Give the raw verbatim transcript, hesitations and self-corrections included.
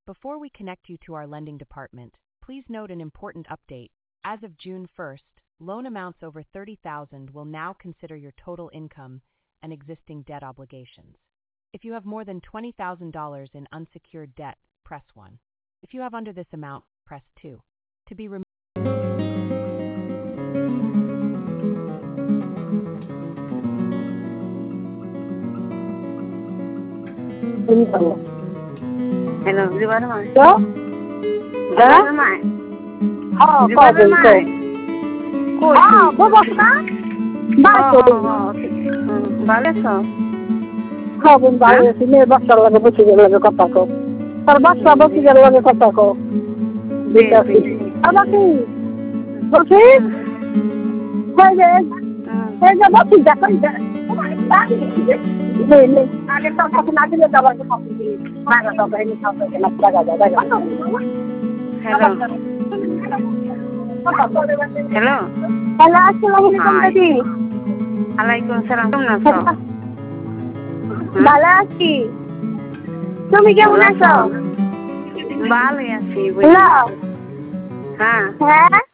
Before we connect you to our lending department, please note an important update. As of June first, loan amounts over thirty thousand dollars will now consider your total income and existing debt obligations. If you have more than twenty thousand dollars in unsecured debt, press one. If you have under this amount, press two. To be removed. Hello, Zibar Mai. Hello? Zibar Mai. Oh, Zibar Father, Mai. Koi? Ah, babasna? Bakit? Bale so. Ha, bun bale si me basta lagi busi lagi kata ko. Tar basta busi lagi kata ko. Bita si. Apa ki? Busi? Hey, hey, busi jakan jakan. नहीं नहीं आगे तो अपना के लिए दवा के copy मारा तो बहनी साहब के ना लगा जाएगा हेलो हेलो हेलो अस्सलाम वालेकुम दीदी वालेकुम सलाम কেমন আছো ভালো আছি তুমি কেমন আছো ভালো আছি হ্যালো হ্যাঁ হ্যাঁ